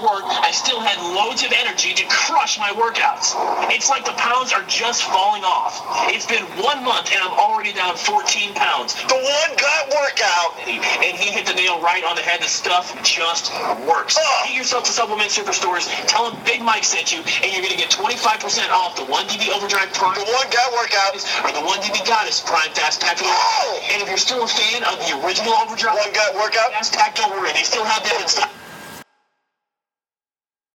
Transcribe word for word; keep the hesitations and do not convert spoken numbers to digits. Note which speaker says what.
Speaker 1: work, I still had loads of energy to crush my workouts. It's like the pounds are just falling off. It's been one month and I'm already down fourteen pounds.
Speaker 2: The One Gut workout.
Speaker 1: And he hit the nail right on the head. The stuff just works.
Speaker 2: Oh.
Speaker 1: Get yourself to Supplement Superstores. Tell them Big Mike sent you, and you're going to get twenty-five percent off the one D B Overdrive Prime.
Speaker 2: The One Gut workout.
Speaker 1: Or the one D B Goddess Prime Fast Pack.
Speaker 2: Oh.
Speaker 1: And if you're still a fan of the original Overdrive
Speaker 2: One Gut workout.
Speaker 1: Fast Pack, don't worry. They still have that in stock.